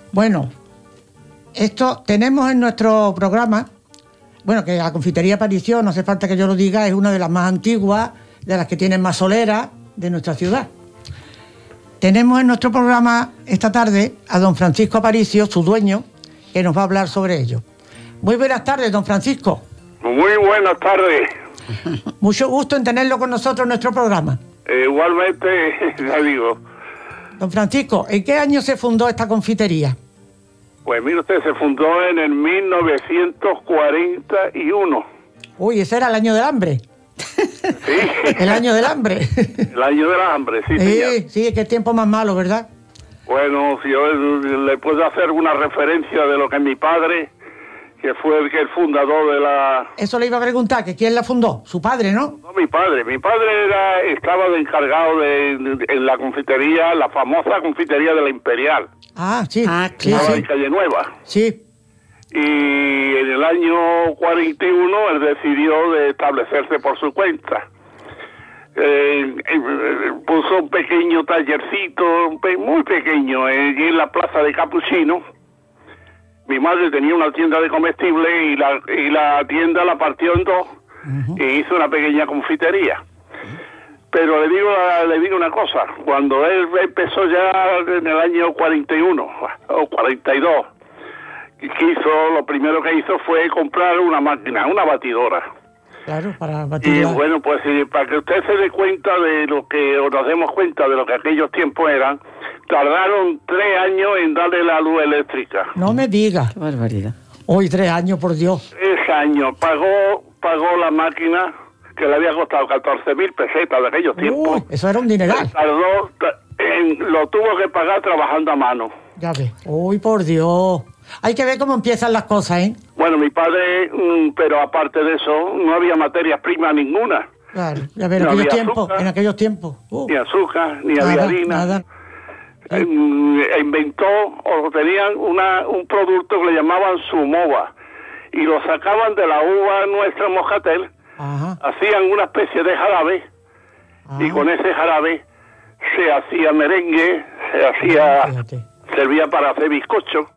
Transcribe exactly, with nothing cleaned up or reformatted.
Bueno, esto tenemos en nuestro programa, bueno, que la confitería Aparicio, no hace falta que yo lo diga, es una de las más antiguas, de las que tienen más solera de nuestra ciudad. Tenemos en nuestro programa esta tarde a don Francisco Aparicio, su dueño, que nos va a hablar sobre ello. Muy buenas tardes, don Francisco. Muy buenas tardes. Mucho gusto en tenerlo con nosotros en nuestro programa. Eh, igualmente, ya digo. Don Francisco, ¿en qué año se fundó esta confitería? Pues mire usted, se fundó en el mil novecientos cuarenta y uno. Uy, ese era el año del hambre. Sí. El año del hambre. El año del hambre, sí, sí. señor. Sí, qué tiempo más malo, ¿verdad? Bueno, si yo le puedo hacer una referencia de lo que mi padre, que fue el, que el fundador de la... Eso le iba a preguntar, que quién la fundó, su padre, ¿no? No, mi padre. Mi padre era, estaba de encargado de, de, en la confitería, la famosa confitería de la Imperial. Ah, sí. Ah, sí, Estaba sí. en Calle Nueva. Sí. Y en el año cuarenta y uno él decidió de establecerse por su cuenta. Eh, eh, puso un pequeño tallercito, muy pequeño, eh, en la plaza de Capuchino. Mi madre tenía una tienda de comestibles y la, y la tienda la partió en dos. Uh-huh. Y hizo una pequeña confitería. Pero le digo le digo una cosa, cuando él empezó ya en el año cuarenta y uno o cuarenta y dos, que hizo, lo primero que hizo fue comprar una máquina, una batidora. Claro, para batir. Y bueno, pues para que usted se dé cuenta de lo que, o nos demos cuenta de lo que aquellos tiempos eran, tardaron tres años en darle la luz eléctrica. No me diga. Qué barbaridad. Hoy tres años, por Dios. Tres años. Pagó, pagó la máquina, que le había costado catorce mil pesetas de aquellos tiempos. Uy, eso era un dineral. Tardó, en, lo tuvo que pagar trabajando a mano. Ya ve. Uy, por Dios. Hay que ver cómo empiezan las cosas, ¿eh? Bueno, mi padre, pero aparte de eso, no había materias primas ninguna. Claro, ya ver, en no aquellos había tiempos, azúcar, en aquellos tiempos. Uh, ni azúcar, ni nada, había harina. Nada. Eh, inventó o tenían una, un producto que le llamaban Sumova y lo sacaban de la uva nuestra Moscatel. Ajá. Hacían una especie de jarabe. Ajá. Y con ese jarabe se hacía merengue, se hacía, Fíjate. servía para hacer bizcocho.